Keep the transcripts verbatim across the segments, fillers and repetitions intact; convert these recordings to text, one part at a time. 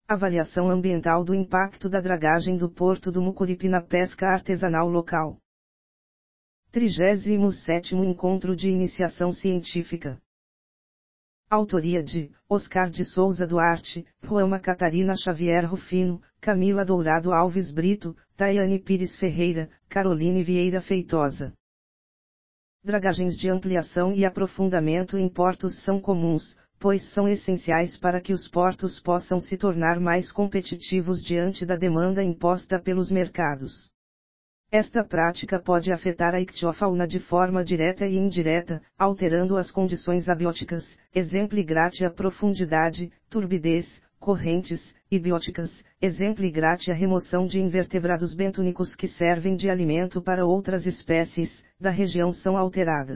Avaliação ambiental do impacto da dragagem do Porto do Mucuripe na pesca artesanal local. trigésimo sétimo Encontro de Iniciação Científica. Autoria de Oscar de Souza Duarte, Joelma Catarina Xavier Rufino, Camila Dourado Alves Brito, Tayane Pires Ferreira, Caroline Vieira Feitosa. Dragagens de ampliação e aprofundamento em portos são comuns, pois são essenciais para que os portos possam se tornar mais competitivos diante da demanda imposta pelos mercados. Esta prática pode afetar a ictiofauna de forma direta e indireta, alterando as condições abióticas, exemplo gratia profundidade, turbidez, correntes, e bióticas, exemplo gratia remoção de invertebrados bentônicos que servem de alimento para outras espécies da região são alteradas.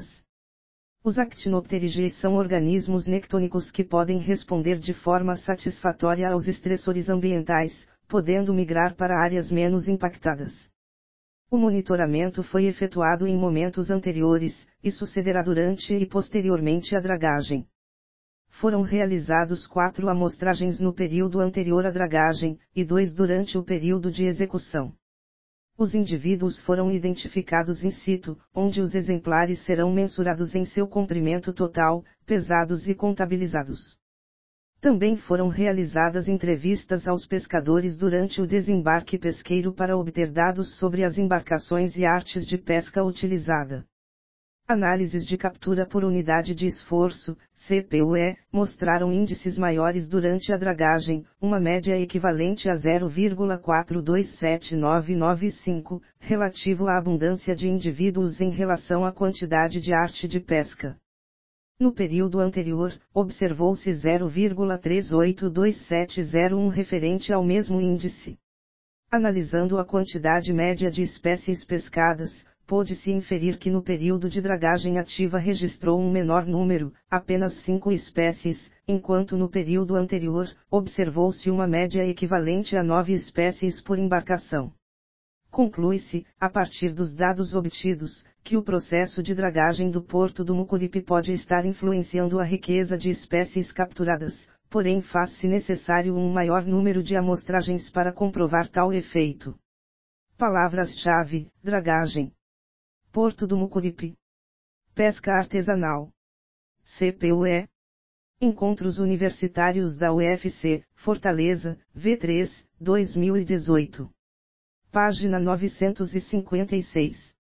Os actinopterigees são organismos nectônicos que podem responder de forma satisfatória aos estressores ambientais, podendo migrar para áreas menos impactadas. O monitoramento foi efetuado em momentos anteriores, e sucederá durante e posteriormente à dragagem. Foram realizados quatro amostragens no período anterior à dragagem, e dois durante o período de execução. Os indivíduos foram identificados in situ, onde os exemplares serão mensurados em seu comprimento total, pesados e contabilizados. Também foram realizadas entrevistas aos pescadores durante o desembarque pesqueiro para obter dados sobre as embarcações e artes de pesca utilizada. Análises de captura por unidade de esforço, C P U E, mostraram índices maiores durante a dragagem, uma média equivalente a zero vírgula quatro dois sete nove nove cinco, relativo à abundância de indivíduos em relação à quantidade de arte de pesca. No período anterior, observou-se zero vírgula três oito dois sete zero um referente ao mesmo índice. Analisando a quantidade média de espécies pescadas, pôde-se inferir que no período de dragagem ativa registrou um menor número, apenas cinco espécies, enquanto no período anterior, observou-se uma média equivalente a nove espécies por embarcação. Conclui-se, a partir dos dados obtidos, que o processo de dragagem do Porto do Mucuripe pode estar influenciando a riqueza de espécies capturadas, porém faz-se necessário um maior número de amostragens para comprovar tal efeito. Palavras-chave: dragagem, Porto do Mucuripe, pesca artesanal, C P U E, Encontros Universitários da U F C, Fortaleza, V três, dois mil e dezoito. Página novecentos e cinquenta e seis.